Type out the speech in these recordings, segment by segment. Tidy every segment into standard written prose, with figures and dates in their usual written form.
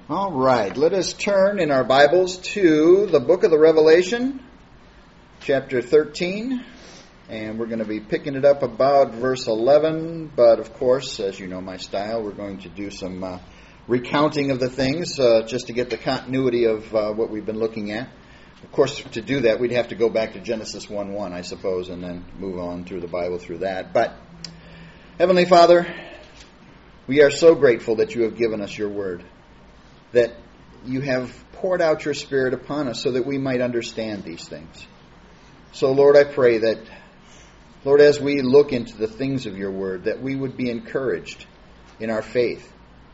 All right, let us turn in our Bibles to the book of the Revelation, chapter 13, and we're going to be picking it up about verse 11, but of course, as you know my style, we're going to do some recounting of the things just to get the continuity of what we've been looking at. Of course, to do that, we'd have to go back to Genesis 1:1, I suppose, and then move on through the Bible through that. But, Heavenly Father, we are so grateful that you have given us your word, that you have poured out your Spirit upon us so that we might understand these things. So, Lord, I pray that, Lord, as we look into the things of your word, that we would be encouraged in our faith.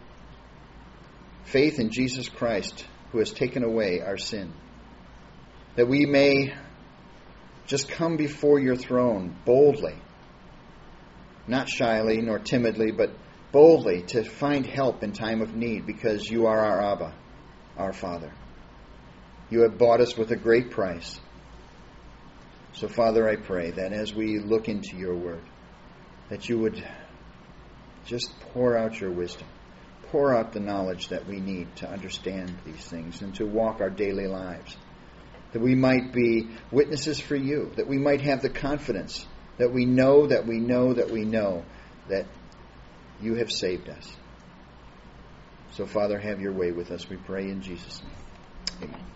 Faith in Jesus Christ, who has taken away our sin. That we may just come before your throne boldly, not shyly nor timidly, but boldly to find help in time of need, because you are our Abba, our Father. You have bought us with a great price. So, Father, I pray that as we look into your word, that you would just pour out your wisdom, pour out the knowledge that we need to understand these things and to walk our daily lives, that we might be witnesses for you, that we might have the confidence that we know that you have saved us. So, Father, have your way with us, we pray in Jesus' name. Amen.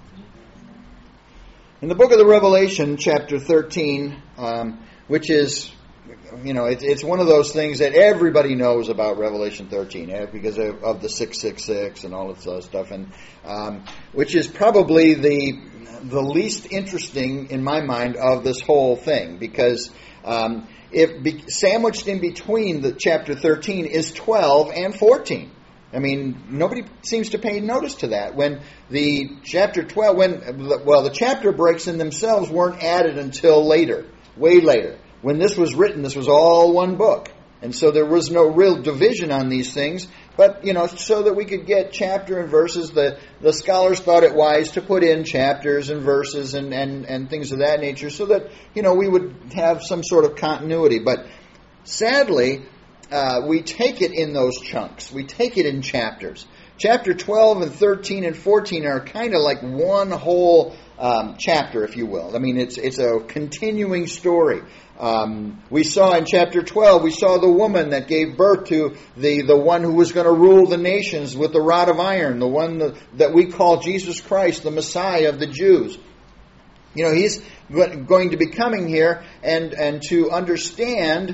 In the book of the Revelation, chapter 13, which is, it's one of those things that everybody knows about Revelation 13, because of the 666 and all this other stuff, and which is probably the least interesting, in my mind, of this whole thing, because sandwiched in between the chapter 13 is 12 and 14. I mean, nobody seems to pay notice to that. When the chapter 12, the chapter breaks in themselves weren't added until later, way later. When this was written, this was all one book. And so there was no real division on these things. But, so that we could get chapter and verses, the scholars thought it wise to put in chapters and verses and things of that nature so that, we would have some sort of continuity. But sadly, we take it in those chunks. We take it in chapters. Chapter 12 and 13 and 14 are kind of like one whole chapter, if you will. I mean, it's a continuing story. We saw in chapter 12, we saw the woman that gave birth to the one who was going to rule the nations with the rod of iron, the one that we call Jesus Christ, the Messiah of the Jews. He's going to be coming here and to understand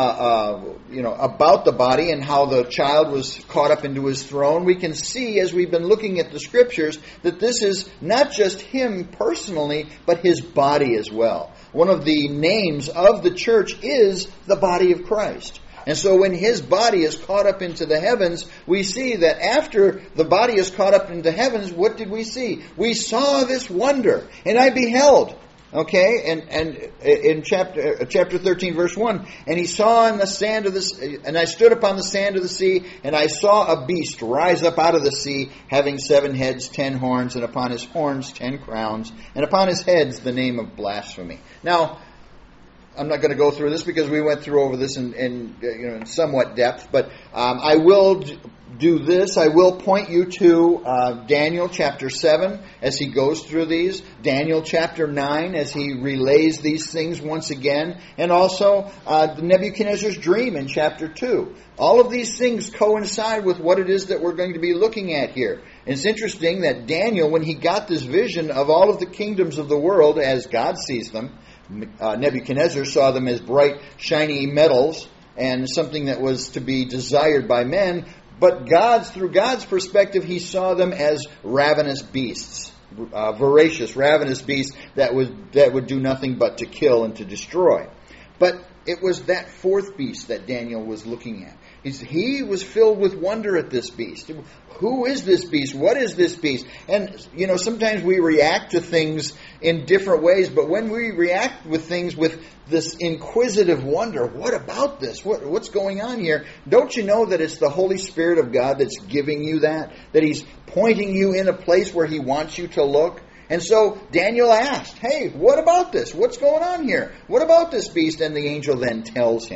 about the body and how the child was caught up into his throne. We can see, as we've been looking at the scriptures, that this is not just him personally, but his body as well. One of the names of the church is the body of Christ. And so when his body is caught up into the heavens, we see that after the body is caught up into heavens, what did we see? We saw this wonder, and I beheld. Okay, and in chapter 13, verse 1, and he saw in the sand of the, and I stood upon the sand of the sea, and I saw a beast rise up out of the sea, having 7 heads, 10 horns, and upon his horns 10 crowns, and upon his heads the name of blasphemy. Now, I'm not going to go through this because we went through over this in somewhat depth, but I will do this. I will point you to Daniel chapter 7 as he goes through these, Daniel chapter 9 as he relays these things once again, and also Nebuchadnezzar's dream in chapter 2. All of these things coincide with what it is that we're going to be looking at here. And it's interesting that Daniel, when he got this vision of all of the kingdoms of the world as God sees them, Nebuchadnezzar saw them as bright, shiny metals and something that was to be desired by men. But through God's perspective, he saw them as ravenous beasts, voracious, ravenous beasts that would do nothing but to kill and to destroy. But it was that fourth beast that Daniel was looking at. He was filled with wonder at this beast. Who is this beast? What is this beast? And, sometimes we react to things in different ways, but when we react with things with this inquisitive wonder, what about this? What's going on here? Don't you know that it's the Holy Spirit of God that's giving you that? That He's pointing you in a place where He wants you to look? And so Daniel asked, hey, what about this? What's going on here? What about this beast? And the angel then tells him.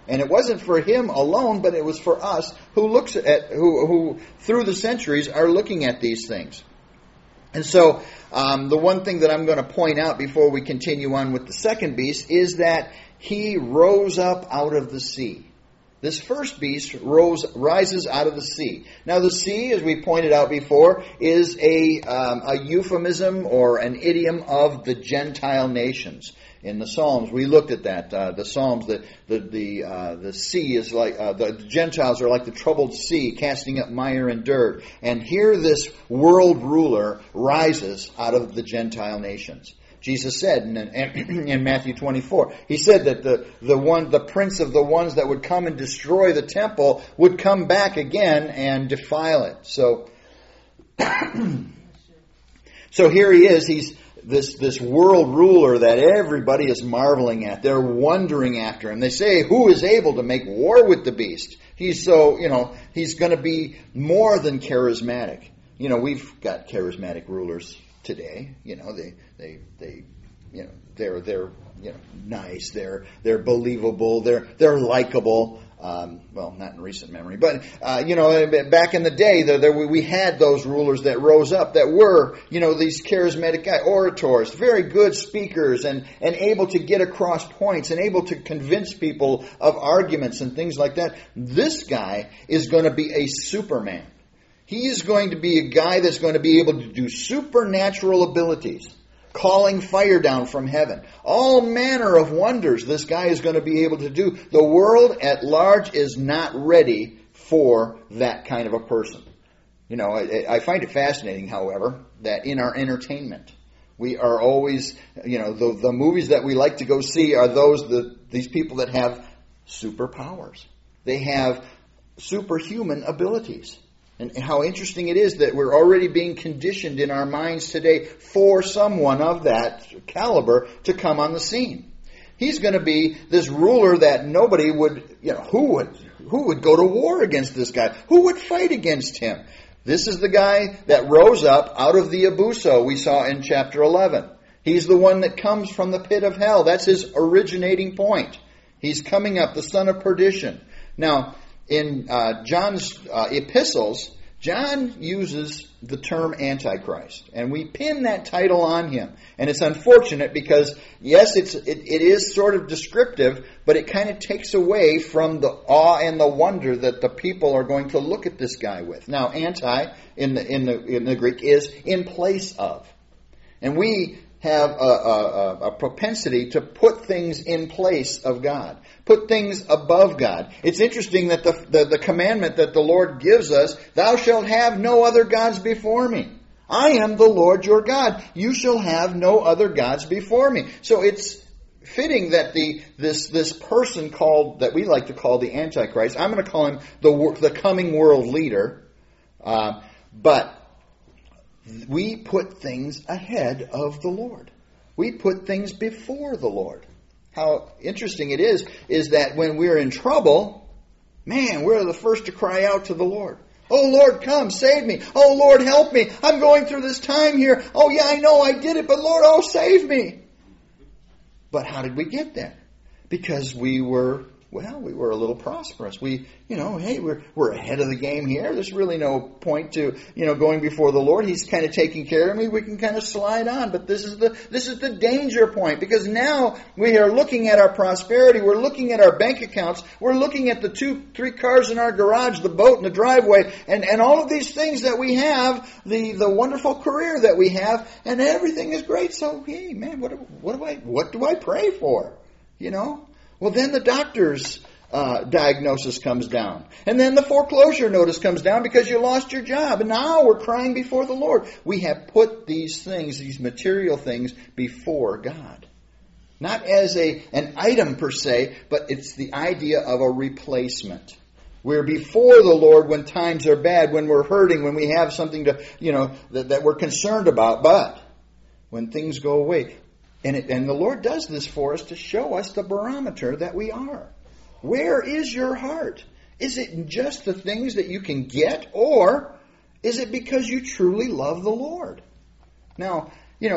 And it wasn't for him alone, but it was for us who through the centuries are looking at these things. And so the one thing that I'm going to point out before we continue on with the second beast is that he rose up out of the sea. This first beast rises out of the sea. Now the sea, as we pointed out before, is a euphemism or an idiom of the Gentile nations. In the Psalms, we looked at that. The Psalms, the sea is like the Gentiles are like the troubled sea, casting up mire and dirt. And here, this world ruler rises out of the Gentile nations. Jesus said in Matthew 24, he said that the prince of the ones that would come and destroy the temple would come back again and defile it. So here he is. He's this world ruler that everybody is marveling at. They're wondering after him. They say, who is able to make war with the beast? He's he's going to be more than charismatic. We've got charismatic rulers today. They're nice. They're believable. They're likable. Well, not in recent memory, but back in the day, we had those rulers that rose up that were these charismatic guys, orators, very good speakers, and able to get across points and able to convince people of arguments and things like that. This guy is going to be a Superman. He is going to be a guy that's going to be able to do supernatural abilities. Calling fire down from heaven. All manner of wonders this guy is going to be able to do. The world at large is not ready for that kind of a person. I find it fascinating, however, that in our entertainment, we are always, the movies that we like to go see are these people that have superpowers. They have superhuman abilities. And how interesting it is that we're already being conditioned in our minds today for someone of that caliber to come on the scene. He's going to be this ruler that nobody would, who would go to war against this guy? Who would fight against him? This is the guy that rose up out of the Abuso we saw in chapter 11. He's the one that comes from the pit of hell. That's his originating point. He's coming up, the son of perdition. Now, in John's epistles, John uses the term Antichrist, and we pin that title on him. And it's unfortunate because, yes, it is sort of descriptive, but it kind of takes away from the awe and the wonder that the people are going to look at this guy with. Now, anti in the Greek is in place of, and we have a propensity to put things in place of God. Put things above God. It's interesting that the commandment that the Lord gives us, thou shalt have no other gods before me. I am the Lord your God. You shall have no other gods before me. So it's fitting that this person that we like to call the Antichrist, I'm going to call him the coming world leader, but we put things ahead of the Lord. We put things before the Lord. How interesting it is that when we're in trouble, man, we're the first to cry out to the Lord. Oh, Lord, come, save me. Oh, Lord, help me. I'm going through this time here. Oh, yeah, I know I did it, but Lord, oh, save me. But how did we get there? Because we were a little prosperous. Hey, we're ahead of the game here. There's really no point to, going before the Lord. He's kind of taking care of me. We can kind of slide on. But this is the danger point, because now we are looking at our prosperity. We're looking at our bank accounts. We're looking at the 2-3 cars in our garage, the boat in the driveway, and all of these things that we have, the wonderful career that we have, and everything is great. So, hey, man, what do I pray for? Well, then the doctor's diagnosis comes down. And then the foreclosure notice comes down because you lost your job. And now we're crying before the Lord. We have put these things, these material things, before God. Not as an item per se, but it's the idea of a replacement. We're before the Lord when times are bad, when we're hurting, when we have something to, that we're concerned about. But when things go away, and the Lord does this for us to show us the barometer that we are. Where is your heart? Is it just the things that you can get, or is it because you truly love the Lord? Now,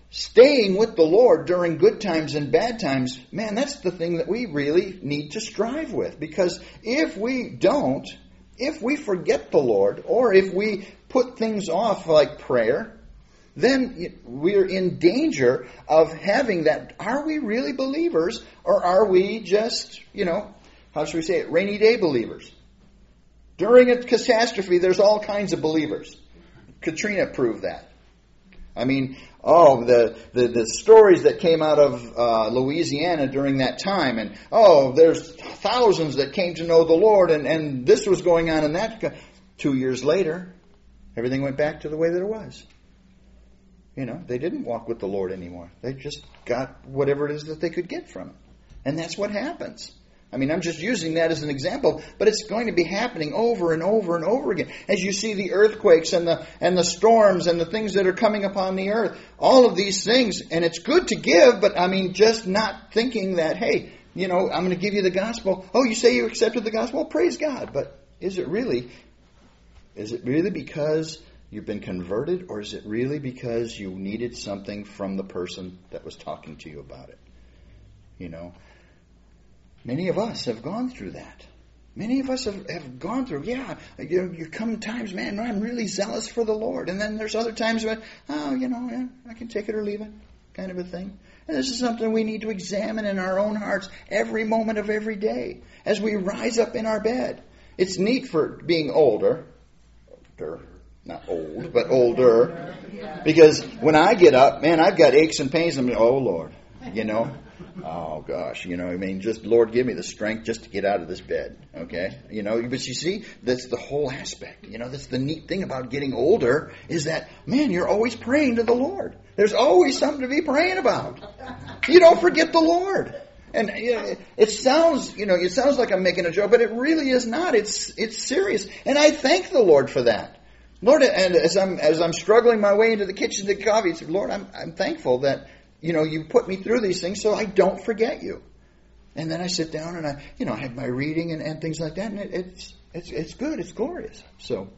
staying with the Lord during good times and bad times, man, that's the thing that we really need to strive with. Because if we don't, if we forget the Lord, or if we put things off like prayer, then we're in danger of having that. Are we really believers, or are we just, how should we say it, rainy day believers? During a catastrophe, there's all kinds of believers. Katrina proved that. I mean, the stories that came out of Louisiana during that time, and there's thousands that came to know the Lord, and this was going on in that. 2 years later, everything went back to the way that it was. They didn't walk with the Lord anymore. They just got whatever it is that they could get from it. And that's what happens. I mean, I'm just using that as an example, but it's going to be happening over and over and over again. As you see the earthquakes and the storms and the things that are coming upon the earth, all of these things, and it's good to give, but I mean, just not thinking that, hey, I'm going to give you the gospel. Oh, you say you accepted the gospel? Well, praise God. But is it really because you've been converted, or is it really because you needed something from the person that was talking to you about it? Many of us have gone through that. Many of us have gone through, you come times, man, I'm really zealous for the Lord. And then there's other times when, I can take it or leave it, kind of a thing. And this is something we need to examine in our own hearts every moment of every day as we rise up in our bed. It's neat for being older. Not old, but older. Because when I get up, man, I've got aches and pains. I'm oh, Lord, oh, gosh, just, Lord, give me the strength just to get out of this bed, okay? But you see, that's the whole aspect. That's the neat thing about getting older is that, man, you're always praying to the Lord. There's always something to be praying about. You don't forget the Lord. And it sounds like I'm making a joke, but it really is not. It's serious. And I thank the Lord for that. Lord, and as I'm struggling my way into the kitchen to get coffee, I said, Lord, I'm thankful that, you put me through these things so I don't forget you. And then I sit down and I have my reading and things like that, and it's good, it's glorious. So,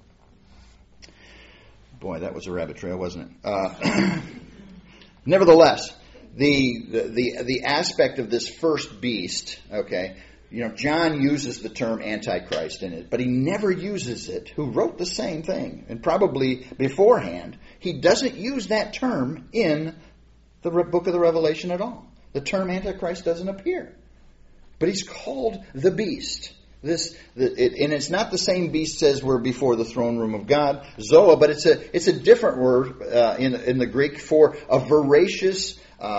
boy, that was a rabbit trail, wasn't it? Nevertheless, the aspect of this first beast, okay, John uses the term Antichrist in it, but he never uses it. Who wrote the same thing, and probably beforehand, he doesn't use that term in the book of the Revelation at all. The term Antichrist doesn't appear. But he's called the beast. And it's not the same beast as we're before the throne room of God, Zoa, but it's a different word in the Greek for a voracious,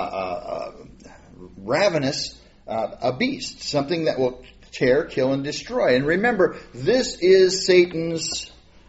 ravenous a beast, something that will tear, kill, and destroy. And remember, this is Satan's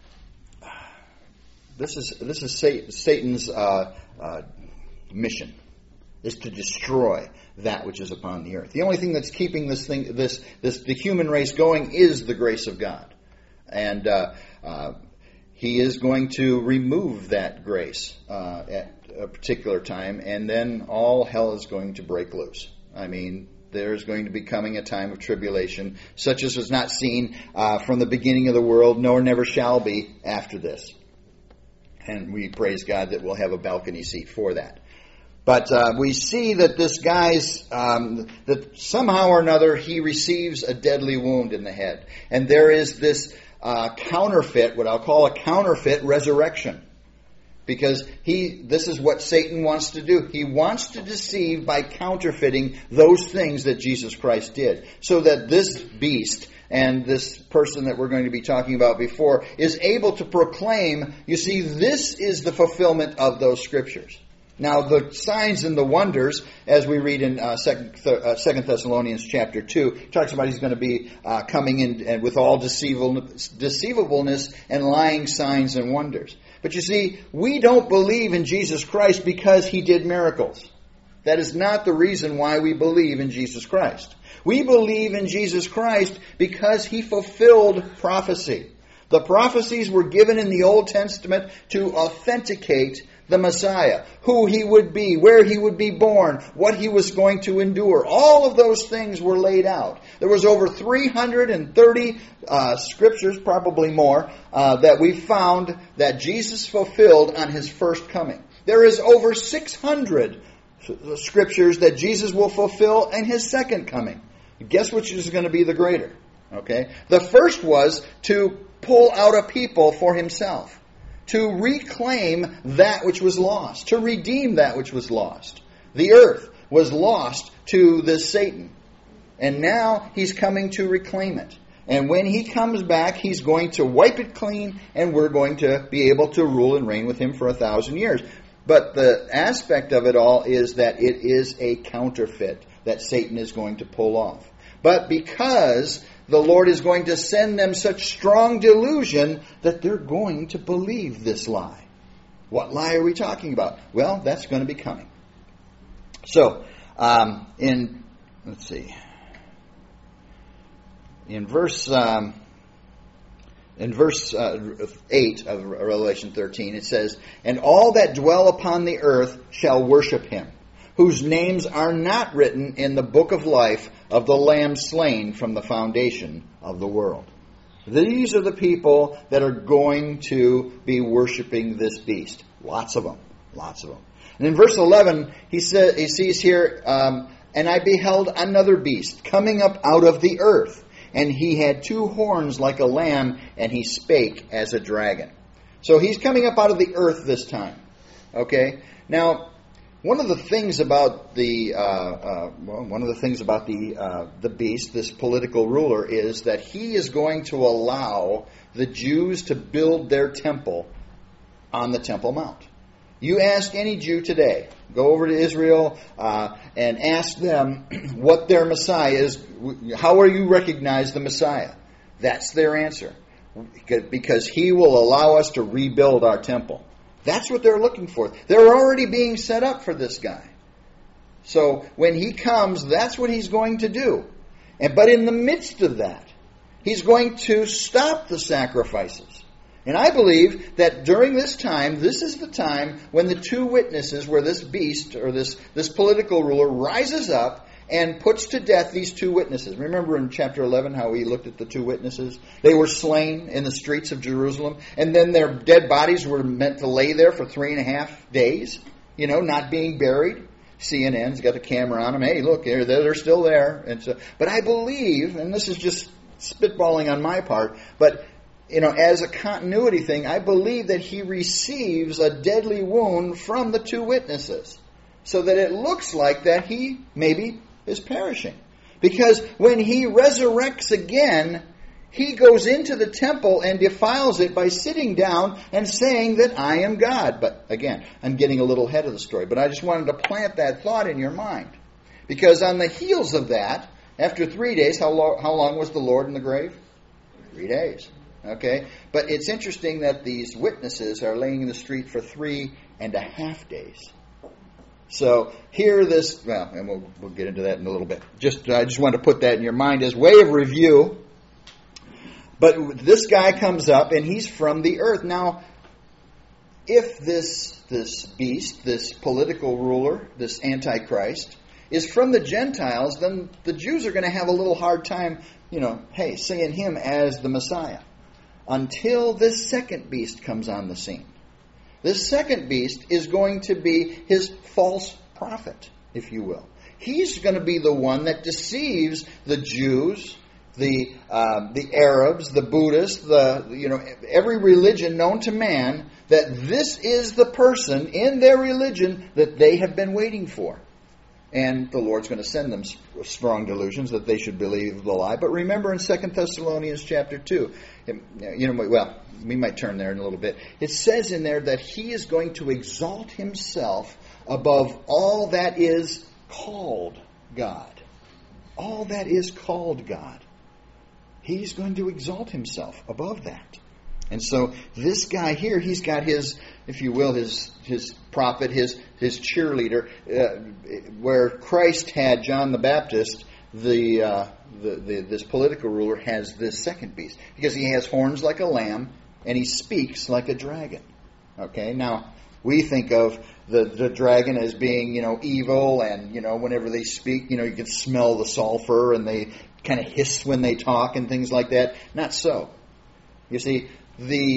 mission, is to destroy that which is upon the earth. The only thing that's keeping the human race going is the grace of God, and He is going to remove that grace at a particular time, and then all hell is going to break loose. I mean, there's going to be coming a time of tribulation, such as was not seen from the beginning of the world, nor never shall be after this. And we praise God that we'll have a balcony seat for that. But we see that this guy's, that somehow or another he receives a deadly wound in the head. And there is this counterfeit, what I'll call a counterfeit resurrection. Because this is what Satan wants to do. He wants to deceive by counterfeiting those things that Jesus Christ did. So that this beast and this person that we're going to be talking about before is able to proclaim, you see, this is the fulfillment of those scriptures. Now, the signs and the wonders, as we read in 2 Thessalonians chapter 2, talks about he's going to be coming in and with all deceivableness and lying signs and wonders. But you see, we don't believe in Jesus Christ because He did miracles. That is not the reason why we believe in Jesus Christ. We believe in Jesus Christ because He fulfilled prophecy. The prophecies were given in the Old Testament to authenticate the Messiah, who He would be, where He would be born, what He was going to endure. All of those things were laid out. There was over 330 scriptures, probably more, that we found that Jesus fulfilled on His first coming. There is over 600 scriptures that Jesus will fulfill in his second coming. Guess which is going to be the greater? Okay? The first was to pull out a people for himself, to reclaim that which was lost, to redeem that which was lost. The earth was lost to this Satan, and now he's coming to reclaim it. And when he comes back, he's going to wipe it clean, and we're going to be able to rule and reign with him for 1,000 years. But the aspect of it all is that it is a counterfeit that Satan is going to pull off. But because the Lord is going to send them such strong delusion that they're going to believe this lie. What lie are we talking about? Well, that's going to be coming. So, in verse 8 of Revelation 13, it says, "And all that dwell upon the earth shall worship him, whose names are not written in the book of life of the Lamb slain from the foundation of the world." These are the people that are going to be worshiping this beast. Lots of them. Lots of them. And in verse 11, he sees here, "And I beheld another beast coming up out of the earth, and he had 2 horns like a lamb, and he spake as a dragon." So he's coming up out of the earth this time. Okay? Now, one of the things about the beast, this political ruler, is that he is going to allow the Jews to build their temple on the Temple Mount. You ask any Jew today, go over to Israel and ask them what their Messiah is. How will you recognize the Messiah? That's their answer. Because he will allow us to rebuild our temple. That's what they're looking for. They're already being set up for this guy. So when he comes, that's what he's going to do. But in the midst of that, he's going to stop the sacrifices. And I believe that during this time, this is the time when the 2 witnesses, where this beast or this political ruler rises up and puts to death these 2 witnesses. Remember in chapter 11 how we looked at the 2 witnesses? They were slain in the streets of Jerusalem, and then their dead bodies were meant to lay there for 3.5 days, not being buried. CNN's got the camera on them. Hey, look, they're still there. And so, but I believe, and this is just spitballing on my part, but as a continuity thing, I believe that he receives a deadly wound from the 2 witnesses, so that it looks like that he maybe is perishing. Because when he resurrects again, he goes into the temple and defiles it by sitting down and saying that I am God. But again, I'm getting a little ahead of the story, but I just wanted to plant that thought in your mind. Because on the heels of that, after 3 days, how long was the Lord in the grave? 3 days. Okay? But it's interesting that these witnesses are laying in the street for 3.5 days. So here and we'll get into that in a little bit. I just want to put that in your mind as way of review. But this guy comes up and he's from the earth. Now, if this beast, this political ruler, this Antichrist, is from the Gentiles, then the Jews are going to have a little hard time, seeing him as the Messiah. Until this second beast comes on the scene. This second beast is going to be his false prophet, if you will. He's going to be the one that deceives the Jews, the Arabs, the Buddhists, every religion known to man, that this is the person in their religion that they have been waiting for. And the Lord's going to send them strong delusions that they should believe the lie. But remember in 2 Thessalonians chapter 2, we might turn there in a little bit. It says in there that he is going to exalt himself above all that is called God. All that is called God. He's going to exalt himself above that. And so this guy here, he's got his, if you will, his prophet, his cheerleader. Where Christ had John the Baptist, this political ruler has this second beast. Because he has horns like a lamb, and he speaks like a dragon. Okay, now we think of the dragon as being, evil, and, whenever they speak, you can smell the sulfur, and they kind of hiss when they talk and things like that. Not so. You see, the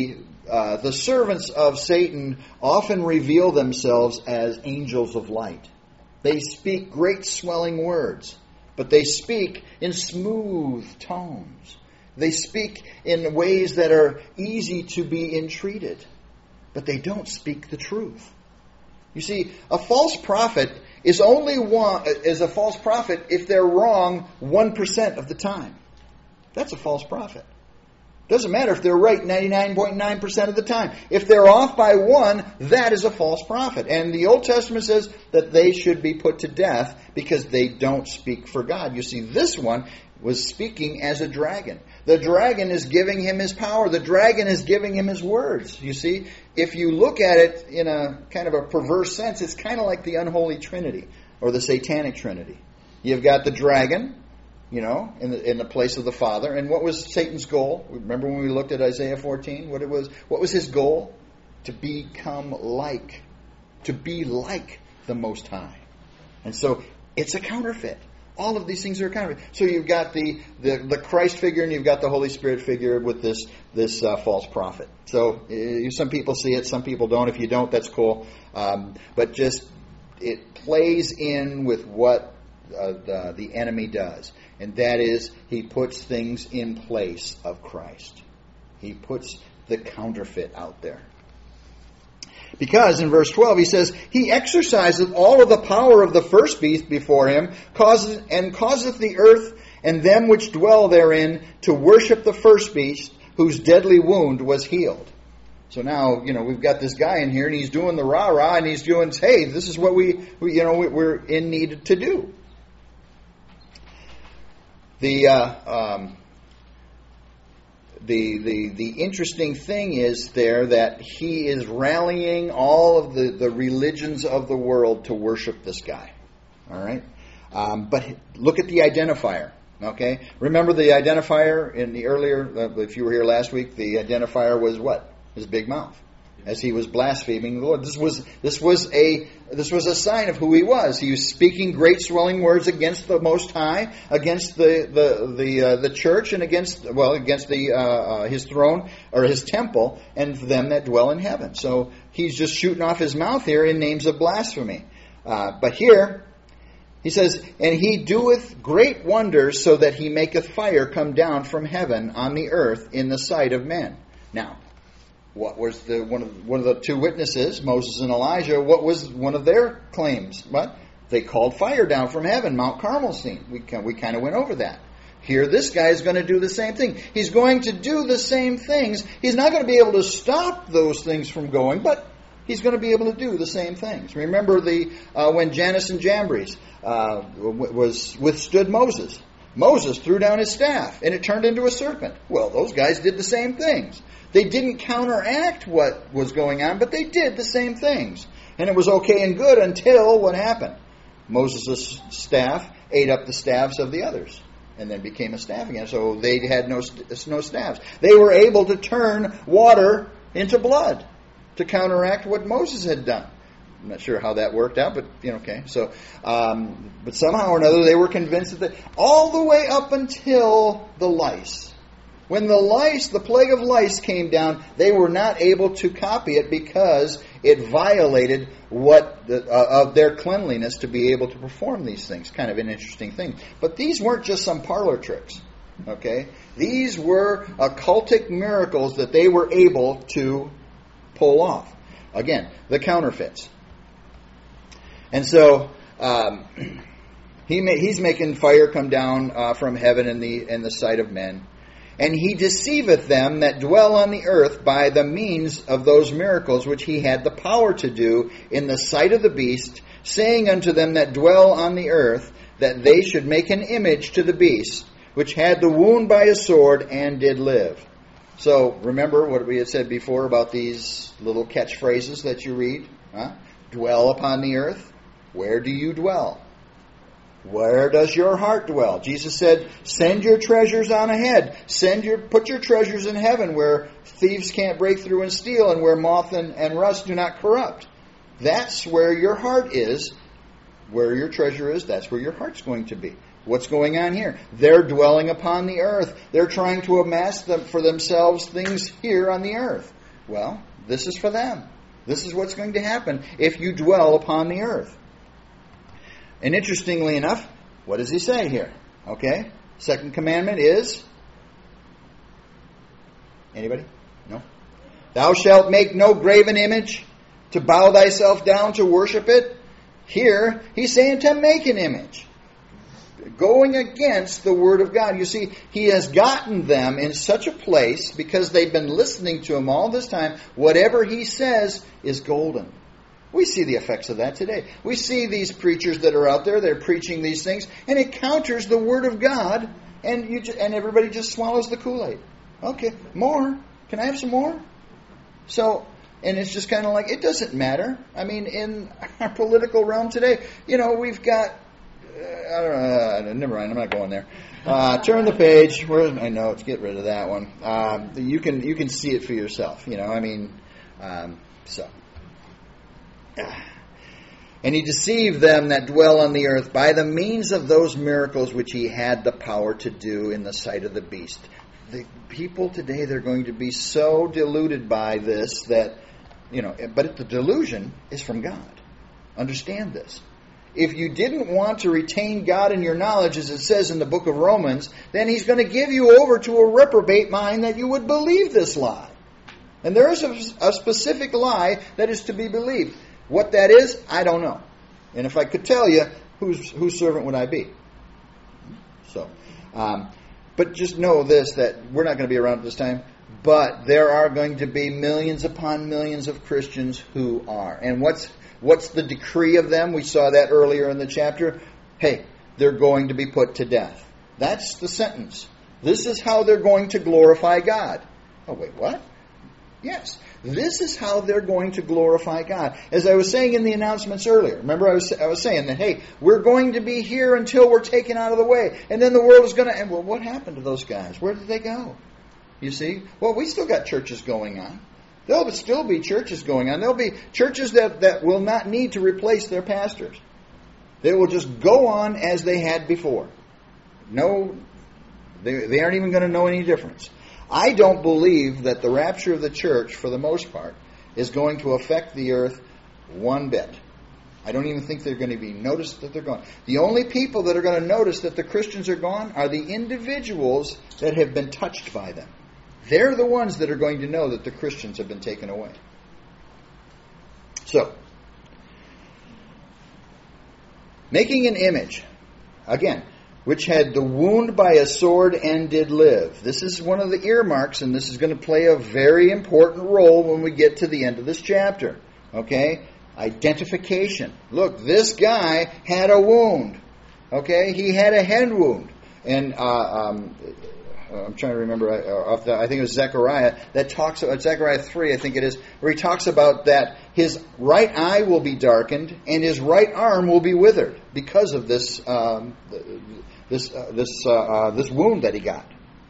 the servants of Satan often reveal themselves as angels of light. They speak great swelling words, but they speak in smooth tones. They speak in ways that are easy to be entreated, but they don't speak the truth. You see, a false prophet is a false prophet if they're wrong 1% of the time. That's a false prophet. Doesn't matter if they're right 99.9% of the time. If they're off by 1, that is a false prophet. And the Old Testament says that they should be put to death because they don't speak for God. You see, this one was speaking as a dragon. The dragon is giving him his power. The dragon is giving him his words. You see, if you look at it in a kind of a perverse sense, it's kind of like the unholy trinity or the satanic trinity. You've got the dragon, in the place of the Father. And what was Satan's goal? Remember when we looked at Isaiah 14? What was his goal? To become like. To be like the Most High. And so it's a counterfeit. All of these things are a counterfeit. So you've got the Christ figure and you've got the Holy Spirit figure with this false prophet. So some people see it, some people don't. If you don't, that's cool. But just it plays in with what the enemy does. And that is, he puts things in place of Christ. He puts the counterfeit out there. Because in verse 12 he says, he exerciseth all of the power of the first beast before him, causeth the earth and them which dwell therein to worship the first beast, whose deadly wound was healed. So now, we've got this guy in here and he's doing the rah-rah and he's doing, hey, this is what we're in need to do. The interesting thing is there that he is rallying all of the religions of the world to worship this guy. All right? But look at the identifier. Okay? Remember the identifier in the earlier, if you were here last week, the identifier was what? His big mouth. As he was blaspheming the Lord. This was a sign of who he was. He was speaking great swelling words against the Most High, against the church, and against his throne or his temple, and them that dwell in heaven. So he's just shooting off his mouth here in names of blasphemy. But here he says, and he doeth great wonders, so that he maketh fire come down from heaven on the earth in the sight of men. Now, what was one of the two witnesses, Moses and Elijah? What was one of their claims? What? They called fire down from heaven, Mount Carmel scene. We kind of went over that. Here, this guy is going to do the same thing. He's going to do the same things. He's not going to be able to stop those things from going, but he's going to be able to do the same things. Remember when Jannes and Jambres withstood Moses. Moses threw down his staff, and it turned into a serpent. Well, those guys did the same things. They didn't counteract what was going on, but they did the same things. And it was okay and good until what happened? Moses' staff ate up the staffs of the others and then became a staff again. So they had no staffs. They were able to turn water into blood to counteract what Moses had done. I'm not sure how that worked out, but okay. So, but somehow or another they were convinced that all the way up until the lice. When the plague of lice came down, they were not able to copy it because it violated of their cleanliness to be able to perform these things. Kind of an interesting thing. But these weren't just some parlor tricks. Okay? These were occultic miracles that they were able to pull off. Again, the counterfeits. And so he's making fire come down from heaven in the sight of men. And he deceiveth them that dwell on the earth by the means of those miracles which he had the power to do in the sight of the beast, saying unto them that dwell on the earth, that they should make an image to the beast, which had the wound by a sword and did live. So, remember what we had said before about these little catchphrases that you read? Dwell upon the earth. Where do you dwell? Where does your heart dwell? Jesus said, send your treasures on ahead. Put your treasures in heaven where thieves can't break through and steal and where moth and rust do not corrupt. That's where your heart is. Where your treasure is, that's where your heart's going to be. What's going on here? They're dwelling upon the earth. They're trying to amass for themselves things here on the earth. Well, this is for them. This is what's going to happen if you dwell upon the earth. And interestingly enough, what does he say here? Okay, second commandment is... Anybody? No? Thou shalt make no graven image to bow thyself down to worship it. Here, he's saying to make an image. Going against the Word of God. You see, he has gotten them in such a place because they've been listening to him all this time. Whatever he says is golden. We see the effects of that today. We see these preachers that are out there, they're preaching these things, and it counters the Word of God, and everybody just swallows the Kool-Aid. Okay, more. Can I have some more? So, and it's just kind of like, it doesn't matter. I mean, in our political realm today, we've got, I don't know, never mind, I'm not going there. Turn the page. I know, let's get rid of that one. You can see it for yourself, so. And he deceived them that dwell on the earth by the means of those miracles which he had the power to do in the sight of the beast. The people today, they're going to be so deluded by this that, but the delusion is from God. Understand this. If you didn't want to retain God in your knowledge, as it says in the book of Romans, then he's going to give you over to a reprobate mind that you would believe this lie. And there is a specific lie that is to be believed. What that is, I don't know. And if I could tell you, whose servant would I be? So, but just know this, that we're not going to be around at this time, but there are going to be millions upon millions of Christians who are. And what's the decree of them? We saw that earlier in the chapter. Hey, they're going to be put to death. That's the sentence. This is how they're going to glorify God. Oh, wait, what? Yes. This is how they're going to glorify God. As I was saying in the announcements earlier, remember I was saying that, hey, we're going to be here until we're taken out of the way. And then the world is going to end. Well, what happened to those guys? Where did they go? You see? Well, we still got churches going on. There'll still be churches going on. There'll be churches that will not need to replace their pastors. They will just go on as they had before. No, they aren't even going to know any difference. I don't believe that the rapture of the church, for the most part, is going to affect the earth one bit. I don't even think they're going to be noticed that they're gone. The only people that are going to notice that the Christians are gone are the individuals that have been touched by them. They're the ones that are going to know that the Christians have been taken away. So, making an image, again, which had the wound by a sword and did live. This is one of the earmarks, and this is going to play a very important role when we get to the end of this chapter. Okay? Identification. Look, this guy had a wound. Okay? He had a head wound. And I'm trying to remember, I think it was Zechariah, that talks about, Zechariah 3, I think it is, where he talks about that his right eye will be darkened and his right arm will be withered because of this this wound that he got.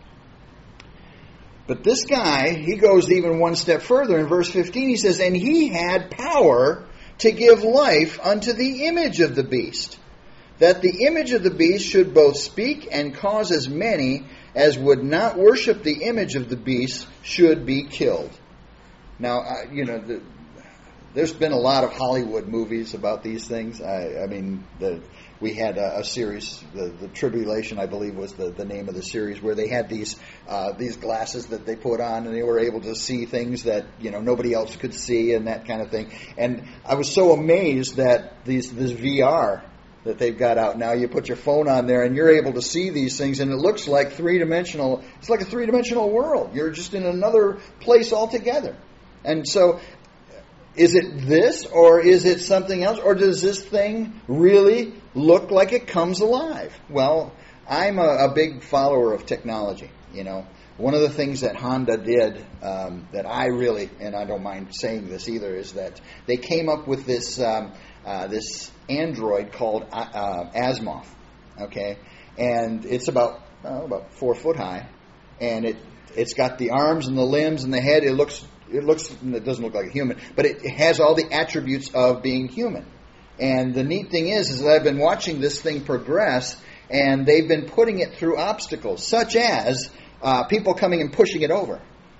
But this guy, he goes even one step further. In verse 15 he says, and he had power to give life unto the image of the beast, that the image of the beast should both speak and cause as many as would not worship the image of the beast should be killed. Now, there's been a lot of Hollywood movies about these things. We had a series, the Tribulation, I believe, was the name of the series, where they had these glasses that they put on, and they were able to see things that nobody else could see, and that kind of thing. And I was so amazed that this VR that they've got out now, you put your phone on there, and you're able to see these things, and it looks like three-dimensional. It's like a three-dimensional world. You're just in another place altogether. And so, is it this, or is it something else, or does this thing really look like it comes alive? Well, I'm a big follower of technology. One of the things that Honda did that I really, and I don't mind saying this either, is that they came up with this this android called Asimov. Okay, and it's about 4 foot high, and it's got the arms and the limbs and the head. It doesn't look like a human, but it has all the attributes of being human. And the neat thing is that I've been watching this thing progress, and they've been putting it through obstacles, such as people coming and pushing it over.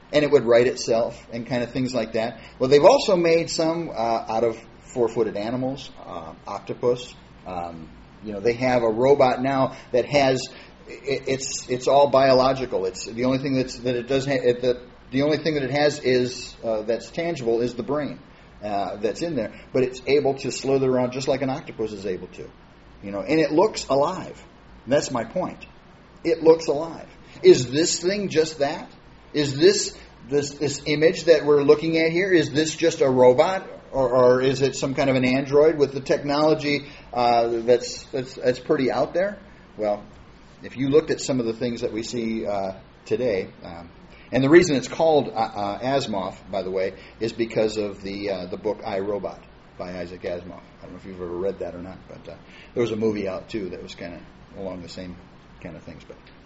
and it would right itself and kind of things like that. Well, they've also made some out of four-footed animals, octopus. They have a robot now that has it's all biological. It's the only thing that it does the only thing that it has is that's tangible is the brain that's in there, but it's able to slither around just like an octopus is able to, and it looks alive. That's my point. It looks alive. Is this thing just that? Is this image that we're looking at here? Is this just a robot, or is it some kind of an android with the technology that's pretty out there? Well, if you looked at some of the things that we see today, and the reason it's called Asimov, by the way, is because of the book I, Robot by Isaac Asimov. I don't know if you've ever read that or not, but there was a movie out too that was kind of along the same kind of things.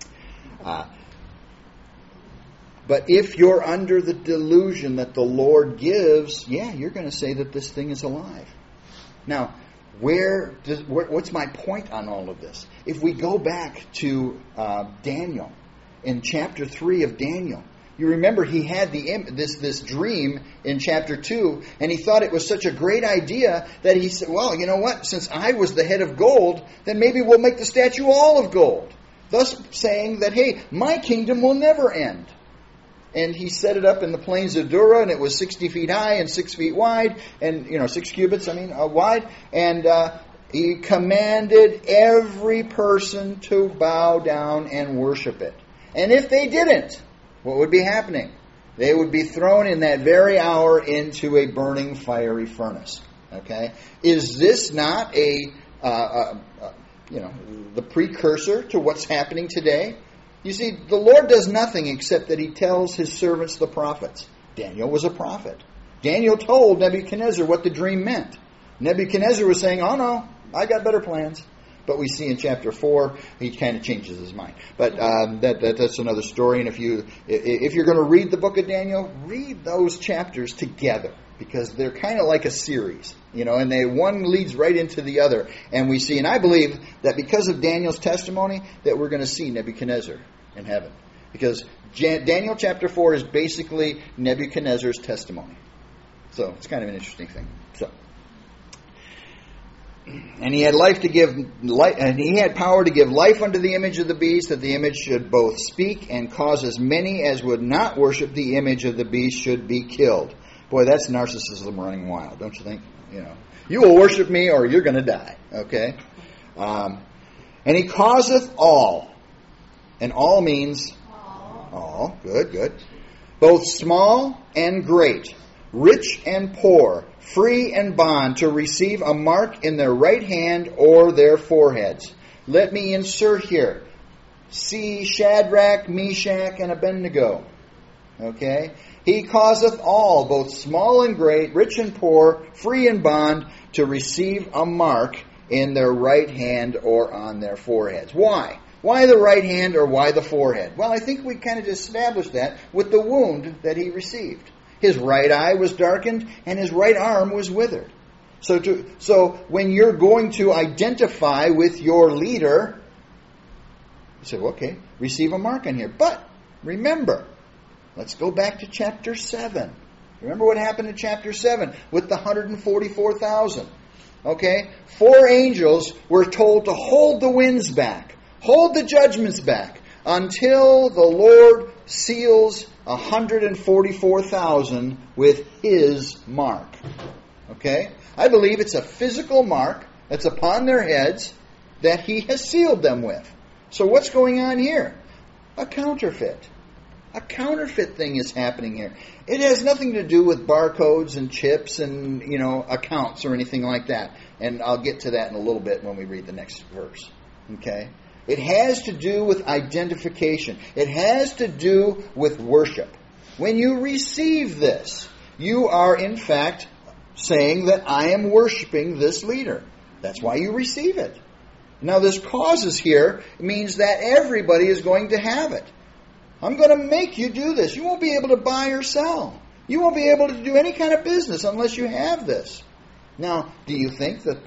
But if you're under the delusion that the Lord gives, you're going to say that this thing is alive. Now, what's my point on all of this? If we go back to Daniel, in chapter 3 of Daniel, you remember he had this dream in chapter 2, and he thought it was such a great idea that he said, well, you know what? Since I was the head of gold, then maybe we'll make the statue all of gold. Thus saying that, hey, my kingdom will never end. And he set it up in the plains of Dura, and it was 60 feet high and 6 feet wide, and 6 cubits, wide. And he commanded every person to bow down and worship it. And if they didn't, what would be happening? They would be thrown in that very hour into a burning fiery furnace. Okay, is this not the precursor to what's happening today? You see, the Lord does nothing except that He tells His servants, the prophets. Daniel was a prophet. Daniel told Nebuchadnezzar what the dream meant. Nebuchadnezzar was saying, oh no, I got better plans. But we see in chapter 4, he kind of changes his mind. But that's another story. And if you're going to read the book of Daniel, read those chapters together, because they're kind of like a series, and one leads right into the other. And we see, and I believe that because of Daniel's testimony, that we're going to see Nebuchadnezzar in heaven, because Daniel chapter 4 is basically Nebuchadnezzar's testimony. So it's kind of an interesting thing. And he had he had power to give life unto the image of the beast, that the image should both speak and cause as many as would not worship the image of the beast should be killed. Boy, that's narcissism running wild, don't you think? You will worship me or you're going to die. Okay? And he causeth all. And all means all. Good. Both small and great, rich and poor, free and bond, to receive a mark in their right hand or their foreheads. Let me insert here. See Shadrach, Meshach, and Abednego. Okay? He causeth all, both small and great, rich and poor, free and bond, to receive a mark in their right hand or on their foreheads. Why? Why the right hand or why the forehead? Well, I think we kind of established that with the wound that he received. His right eye was darkened and his right arm was withered. So when you're going to identify with your leader, you say, okay, receive a mark on here. But remember, let's go back to chapter 7. Remember what happened in chapter 7 with the 144,000. Okay? 4 angels were told to hold the winds back, hold the judgments back, until the Lord seals 144,000 with His mark. Okay? I believe it's a physical mark that's upon their heads that He has sealed them with. So what's going on here? A counterfeit. A counterfeit thing is happening here. It has nothing to do with barcodes and chips and, accounts or anything like that. And I'll get to that in a little bit when we read the next verse. Okay? It has to do with identification. It has to do with worship. When you receive this, you are in fact saying that I am worshiping this leader. That's why you receive it. Now this causes here means that everybody is going to have it. I'm going to make you do this. You won't be able to buy or sell. You won't be able to do any kind of business unless you have this. Now, do you think that the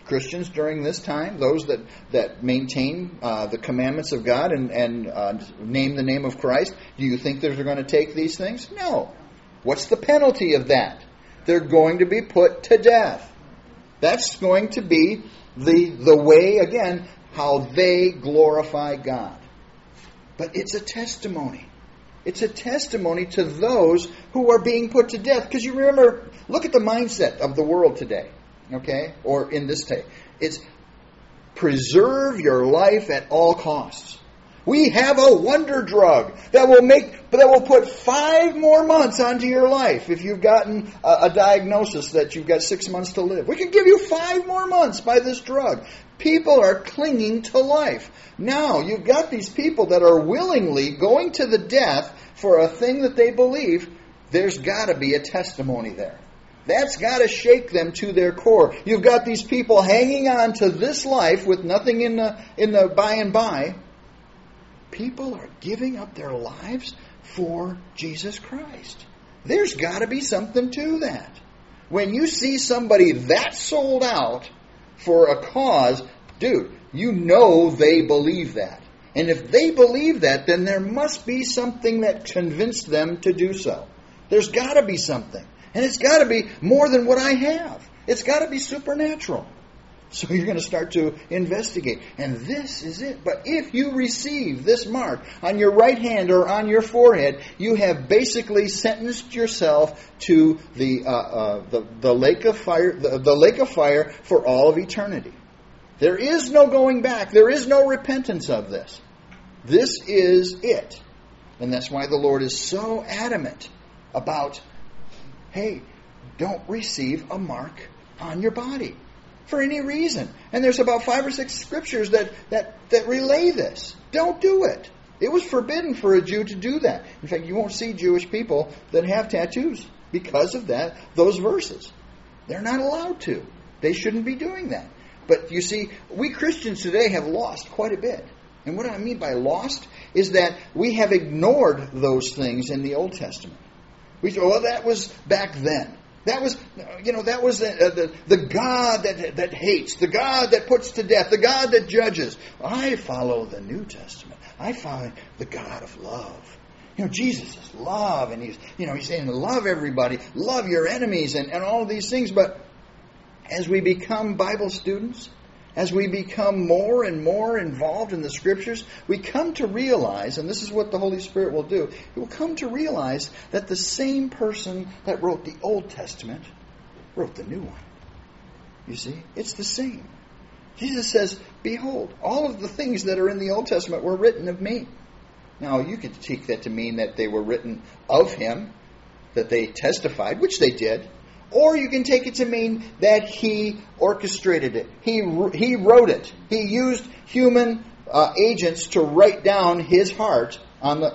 Christians during this time, those that maintain the commandments of God and name the name of Christ, do you think they're going to take these things? No. What's the penalty of that? They're going to be put to death. That's going to be the way, again, how they glorify God. But it's a testimony. It's a testimony to those who are being put to death. Because you remember, look at the mindset of the world today. Okay? Or in this day. It's preserve your life at all costs. We have a wonder drug that will put 5 more months onto your life if you've gotten a diagnosis that you've got 6 months to live. We can give you 5 more months by this drug. People are clinging to life. Now, you've got these people that are willingly going to the death for a thing that they believe. There's got to be a testimony there. That's got to shake them to their core. You've got these people hanging on to this life with nothing in the by and by. People are giving up their lives for Jesus Christ. There's got to be something to that. When you see somebody that sold out for a cause, dude, you know they believe that. And if they believe that, then there must be something that convinced them to do so. There's got to be something. And it's got to be more than what I have. It's got to be supernatural. So you're going to start to investigate. And this is it. But if you receive this mark on your right hand or on your forehead, you have basically sentenced yourself to the lake of fire, the lake of fire for all of eternity. There is no going back. There is no repentance of this. This is it. And that's why the Lord is so adamant about, hey, don't receive a mark on your body for any reason. And there's about 5 or 6 scriptures that relay this. Don't do it. It was forbidden for a Jew to do that. In fact, you won't see Jewish people that have tattoos because of that, those verses. They're not allowed to. They shouldn't be doing that. But you see, we Christians today have lost quite a bit. And what I mean by lost is that we have ignored those things in the Old Testament. We say, well, that was back then. That was the God that hates, the God that puts to death, the God that judges. I follow the New Testament. I follow the God of love. Jesus is love, and he's saying love everybody, love your enemies, and all of these things. But as we become Bible students, as we become more and more involved in the Scriptures, we come to realize, and this is what the Holy Spirit will do, He will come to realize that the same person that wrote the Old Testament wrote the new one. You see? It's the same. Jesus says, behold, all of the things that are in the Old Testament were written of me. Now, you could take that to mean that they were written of Him, that they testified, which they did. Or you can take it to mean that He orchestrated it. He wrote it. He used human agents to write down His heart on the,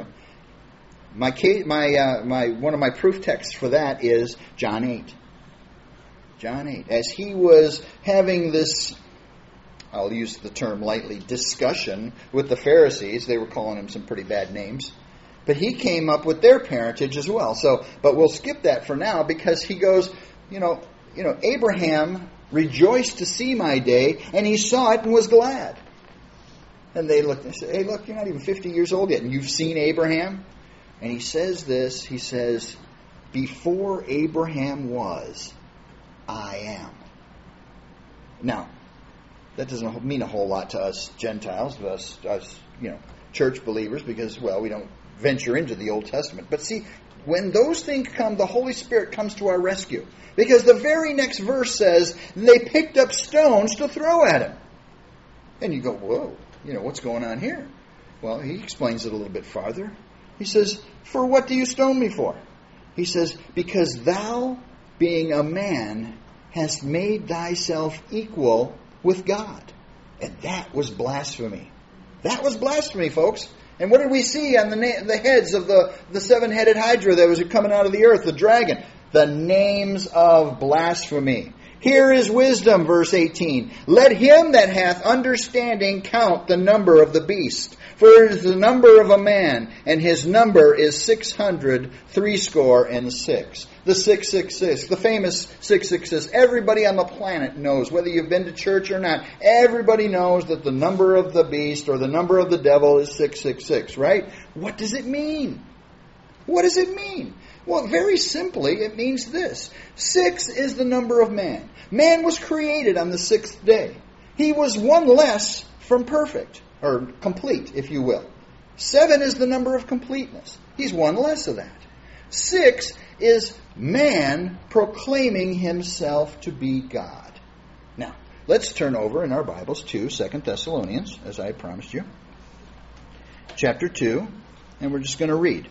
one of my proof texts for that is John 8. John 8. As He was having this, I'll use the term lightly, discussion with the Pharisees. They were calling Him some pretty bad names. But He came up with their parentage as well. But we'll skip that for now because He goes, Abraham rejoiced to see my day, and he saw it and was glad. And they looked and said, hey, look, you're not even 50 years old yet, and you've seen Abraham? And He says this, He says, before Abraham was, I am. Now, that doesn't mean a whole lot to us Gentiles, to us church believers, because, we don't venture into the Old Testament. But see, when those things come, the Holy Spirit comes to our rescue. Because the very next verse says, they picked up stones to throw at Him. And you go, whoa, what's going on here? Well, He explains it a little bit farther. He says, for what do you stone me for? He says, because thou, being a man, hast made thyself equal with God. And that was blasphemy. That was blasphemy, folks. And what did we see on the heads of the 7-headed hydra that was coming out of the earth, the dragon? The names of blasphemy. Here is wisdom, verse 18. Let him that hath understanding count the number of the beast, for it is the number of a man, and his number is 666. The 666, the famous 666. Everybody on the planet knows, whether you've been to church or not, everybody knows that the number of the beast or the number of the devil is 666, right? What does it mean? What does it mean? Well, very simply, it means this. 6 is the number of man. Man was created on the 6th day. He was one less from perfect, or complete, if you will. 7 is the number of completeness. He's one less of that. 6 is man proclaiming himself to be God. Now, let's turn over in our Bibles to 2 Thessalonians, as I promised you. Chapter 2, and we're just going to read.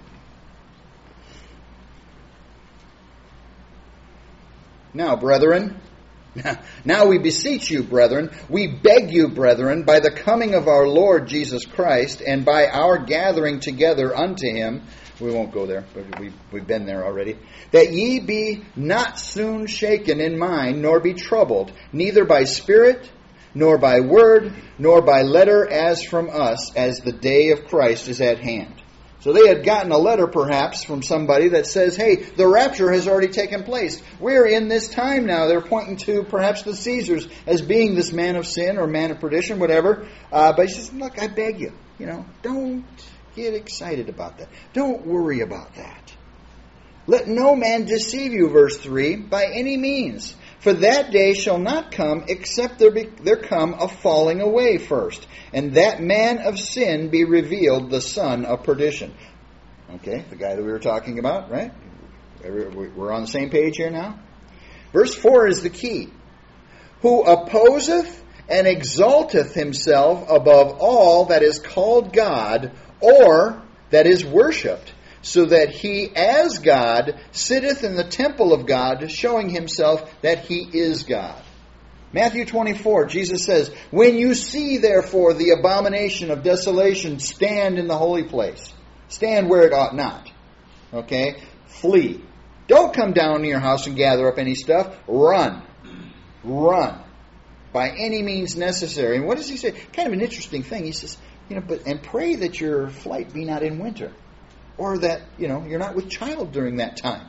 Now, brethren, now we beseech you, brethren, we beg you, brethren, by the coming of our Lord Jesus Christ, and by our gathering together unto him, we won't go there, but we've been there already, that ye be not soon shaken in mind, nor be troubled, neither by spirit, nor by word, nor by letter as from us, as the day of Christ is at hand. So they had gotten a letter perhaps from somebody that says, hey, the rapture has already taken place. We're in this time now. They're pointing to perhaps the Caesars as being this man of sin or man of perdition, whatever. But he says, look, I beg you, don't get excited about that. Don't worry about that. Let no man deceive you, verse 3, by any means. For that day shall not come, except there come a falling away first, and that man of sin be revealed, the son of perdition. Okay, the guy that we were talking about, right? We're on the same page here now. Verse 4 is the key. Who opposeth and exalteth himself above all that is called God, or that is worshipped, so that he, as God, sitteth in the temple of God, showing himself that he is God. Matthew 24, Jesus says, when you see, therefore, the abomination of desolation stand in the holy place, stand where it ought not. Okay? Flee. Don't come down to your house and gather up any stuff. Run. Run. By any means necessary. And what does he say? Kind of an interesting thing. He says, and pray that your flight be not in winter. Or that, you're not with child during that time.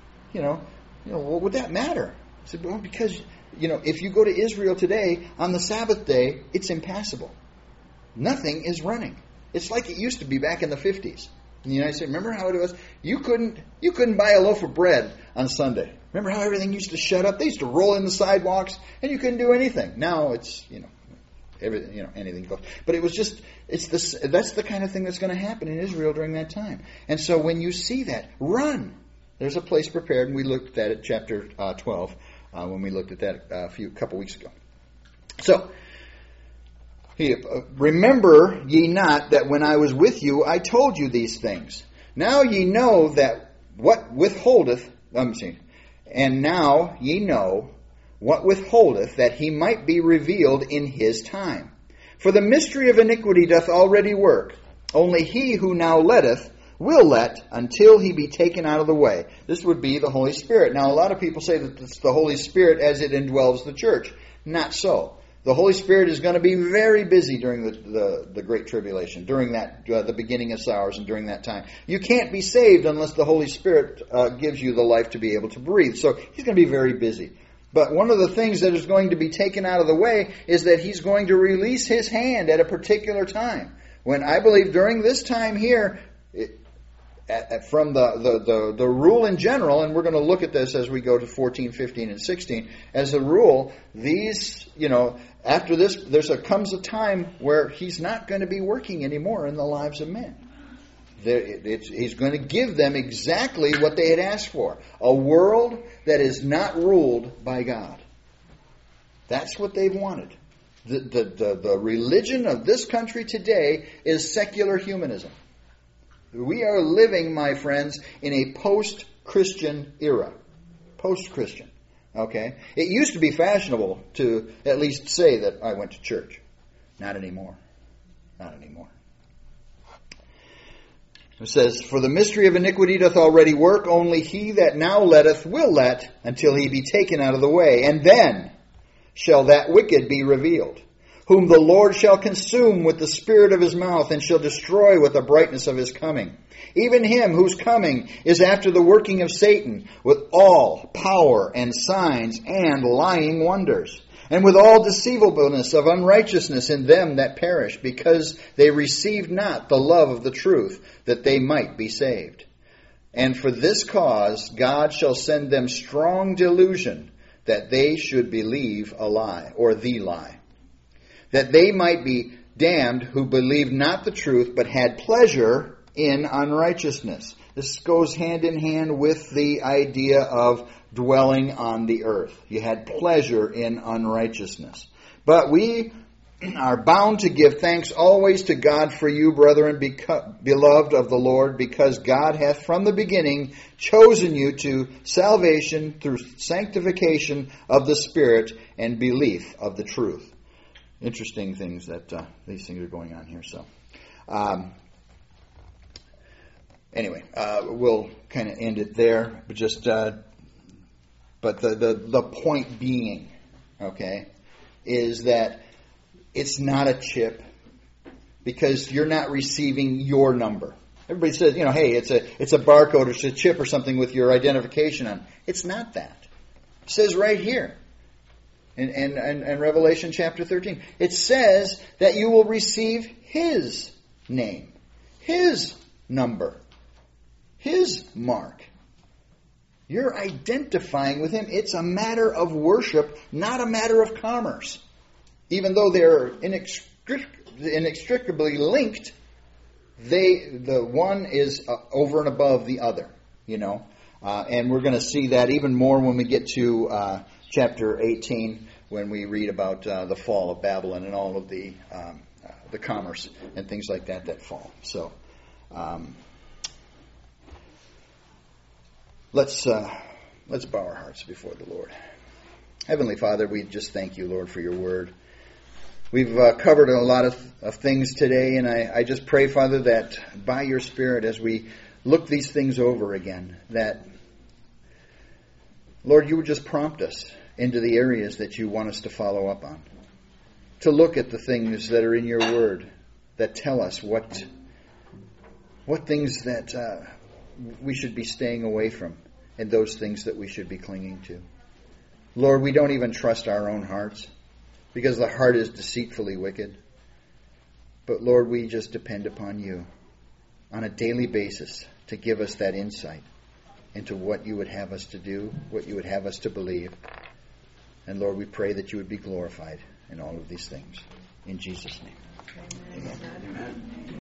What would that matter? I said, well, because, if you go to Israel today, on the Sabbath day, it's impassable. Nothing is running. It's like it used to be back in the 50s. In the United States, remember how it was? You couldn't buy a loaf of bread on Sunday. Remember how everything used to shut up? They used to roll in the sidewalks, and you couldn't do anything. Now it's, everything, anything goes. But it was just, that's the kind of thing that's going to happen in Israel during that time. And so when you see that, run. There's a place prepared, and we looked at it, chapter 12, when we looked at that a couple weeks ago. So, remember ye not that when I was with you, I told you these things. Now ye know that what withholdeth, and now ye know what withholdeth, that he might be revealed in his time. For the mystery of iniquity doth already work. Only he who now letteth will let until he be taken out of the way. This would be the Holy Spirit. Now, a lot of people say that it's the Holy Spirit as it indwells the church. Not so. The Holy Spirit is going to be very busy during the Great Tribulation, during that the beginning of sorrows and during that time. You can't be saved unless the Holy Spirit gives you the life to be able to breathe. So he's going to be very busy. But one of the things that is going to be taken out of the way is that he's going to release his hand at a particular time. When I believe during this time here, from the rule in general, and we're going to look at this as we go to 14, 15, and 16, as a rule, these, after this, comes a time where he's not going to be working anymore in the lives of men. He's going to give them exactly what they had asked for. A world that is not ruled by God. That's what they've wanted. The religion of this country today is secular humanism. We are living, my friends, in a post-Christian era. Post-Christian. Okay? It used to be fashionable to at least say that I went to church. Not anymore. Not anymore. It says, "For the mystery of iniquity doth already work, only he that now letteth will let, until he be taken out of the way. And then shall that wicked be revealed, whom the Lord shall consume with the spirit of his mouth, and shall destroy with the brightness of his coming. Even him whose coming is after the working of Satan, with all power and signs and lying wonders, and with all deceivableness of unrighteousness in them that perish, because they received not the love of the truth, that they might be saved. And for this cause God shall send them strong delusion, that they should believe a lie," or the lie, "that they might be damned who believed not the truth, but had pleasure in unrighteousness." This goes hand in hand with the idea of dwelling on the earth. You had pleasure in unrighteousness. "But we are bound to give thanks always to God for you, brethren, beloved of the Lord, because God hath from the beginning chosen you to salvation through sanctification of the Spirit and belief of the truth." Interesting things that these things are going on here. So, anyway, we'll kind of end it there. But just, but the point being, okay, is that it's not a chip, because you're not receiving your number. Everybody says, hey, it's a barcode or it's a chip or something with your identification on. It's not that. It says right here in Revelation chapter 13. It says that you will receive His name, His number, His mark. You're identifying with Him. It's a matter of worship, not a matter of commerce. Even though they're inextricably linked, the one is over and above the other, and we're going to see that even more when we get to chapter 18, when we read about the fall of Babylon and all of the commerce and things like that fall. So let's bow our hearts before the Lord. Heavenly Father, we just thank you, Lord, for your word. We've covered a lot of things today, and I just pray, Father, that by your Spirit, as we look these things over again, that, Lord, you would just prompt us into the areas that you want us to follow up on, to look at the things that are in your word that tell us what things that we should be staying away from, and those things that we should be clinging to. Lord, we don't even trust our own hearts, because the heart is deceitfully wicked. But Lord, we just depend upon you on a daily basis to give us that insight into what you would have us to do, what you would have us to believe. And Lord, we pray that you would be glorified in all of these things. In Jesus' name. Amen. Amen.